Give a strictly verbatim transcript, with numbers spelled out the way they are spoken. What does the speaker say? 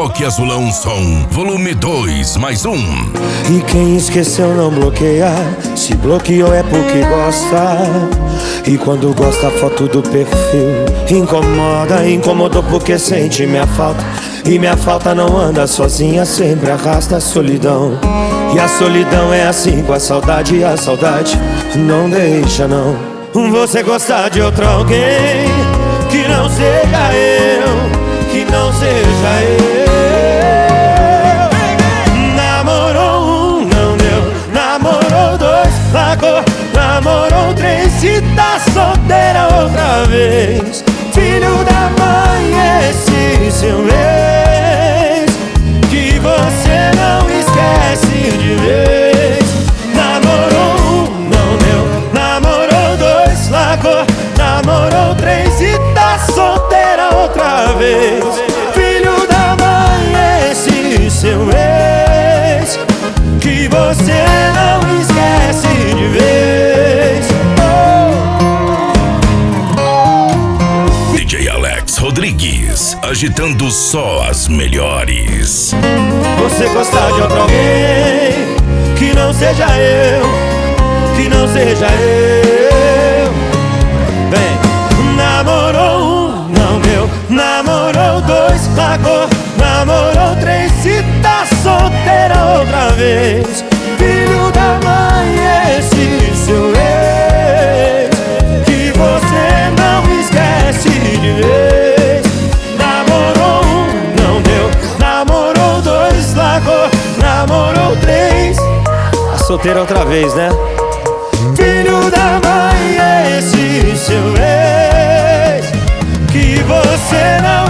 Rock Azulão Som, volume dois, mais um. E quem esqueceu não bloqueia, se bloqueou é porque gosta. E quando gosta a foto do perfil incomoda, incomodou porque sente minha falta. E minha falta não anda sozinha, sempre arrasta a solidão. E a solidão é assim com a saudade, e a saudade não deixa não. Você gostar de outro alguém que não seja eu, que não seja eu. Namorou um, não deu, namorou dois, largou, namorou três, se tá solteira outra vez. Filho da mãe, esse seu ex, que você não esquece de vez. Namorou um, não deu, namorou dois, largou, namorou três, e tá solteira outra vez. Filho da mãe, esse seu ex, que você não esquece de vez. Oh. D J Alex Rodrigues, agitando só as melhores. Você gostar de outro alguém que não seja eu, que não seja eu. Vem. Namorou um, não deu, namorou dois, largou, namorou três, se tá solteira outra vez. Filho da mãe, esse seu ex, que você não esquece de vez. Namorou um, não deu, namorou dois, largou, namorou três, tá solteira outra vez, né? Filho da mãe, esse seu ex, que você não